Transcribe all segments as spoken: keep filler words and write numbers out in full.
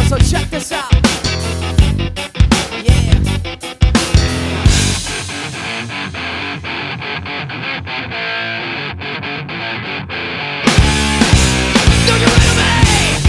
So check this out. Yeah. Do you ready, man?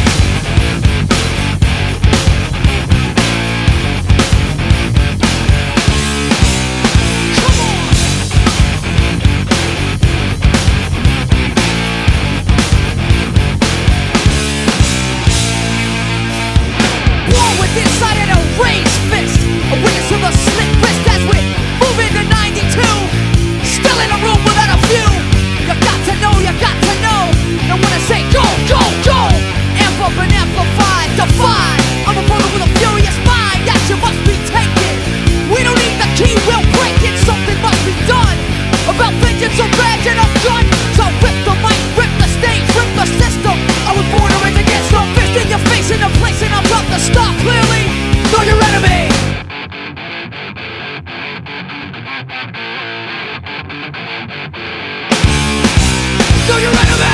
Inside of a raised fist, a witness of a slit wrist as we move into ninety-two. Still in a room without a view. You got to know, you got to know. And when I say go, go, go, amp up and amplify, defy. I'm a brother with a furious mind that you must be taken. We don't need the key, we'll break it. Something must be done about vengeance, so bad and I'm done. So rip the mic, rip the stage, rip the system. I was born to raise against no fist in your face in a place, and I'm about to stop clearly. Know your enemy. Know your enemy.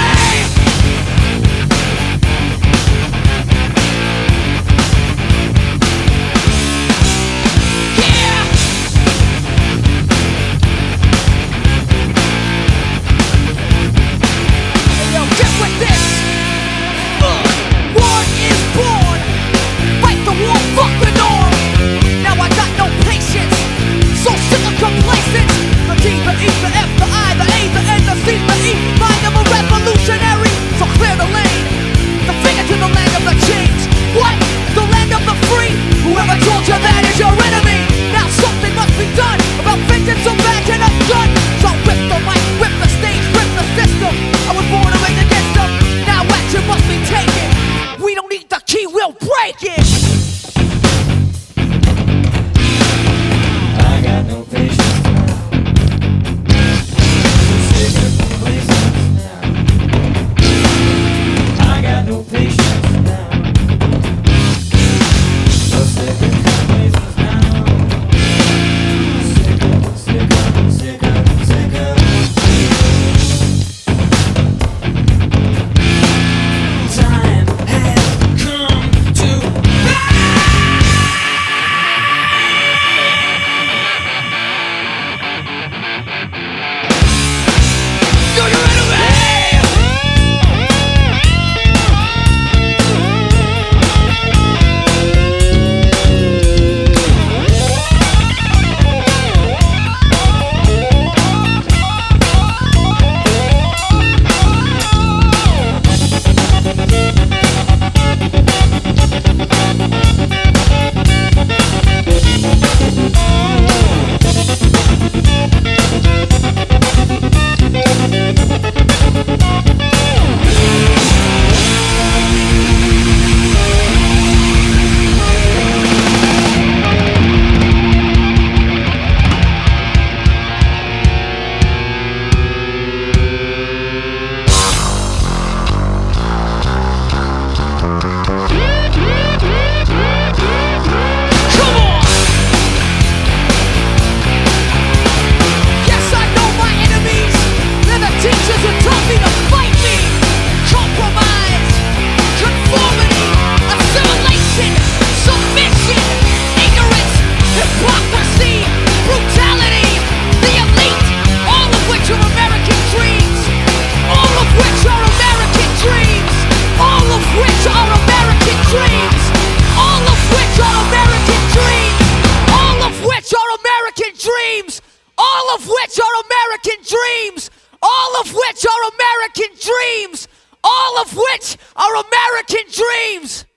All of which are American dreams, all of which are American dreams, all of which are American dreams.